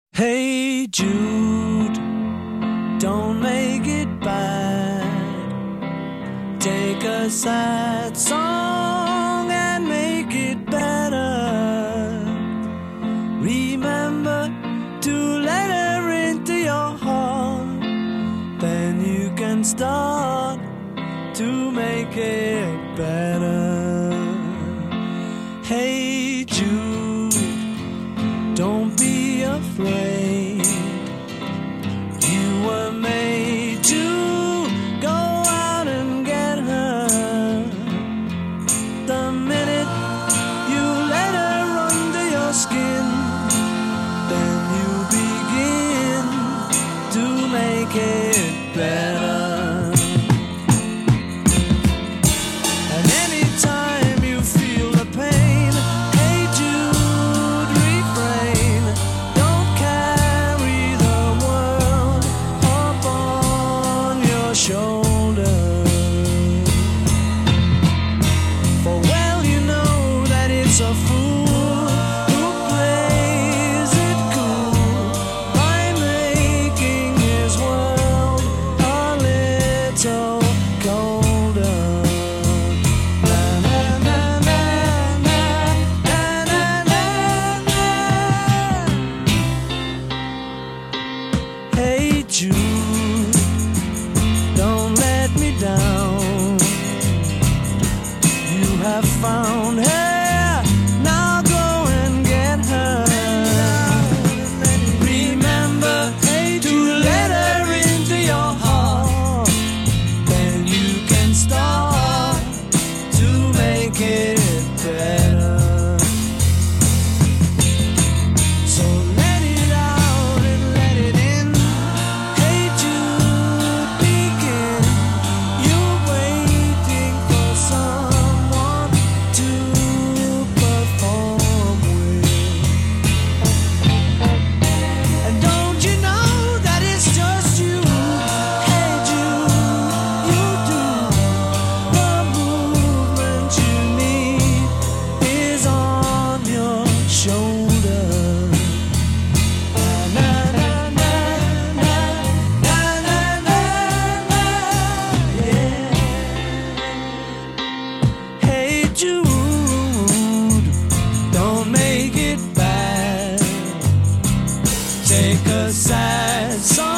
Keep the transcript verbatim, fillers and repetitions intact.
Hey Jude, don't make it bad. Take a sad song and make it better. Remember to let her into your heart. Then you can start to make it better. Hey Jude, don't be afraid. You were made to go out and get her. The minute you let her under your skin, then you begin to make it better. And anytime you feel the pain, hey Jude, refrain. Don't carry the world up on your shoulder. For well you know that it's a fool who plays it cool by making his world a little colder. Na, na, na, na, na, na, na, na. Hey Jude, don't let me down. You have found her, now go and get her. Remember to let her into your heart. Then you can start to make it better. So let it out and let it in. Hey Jude, begin. You're waiting for someone to perform with. And don't you know that it's just you? Hey Jude, you do. The movement you need is on your shoulder. Na, na, na, na, na, na, na, na, yeah. Hey Jude, don't make it bad. Take a sad song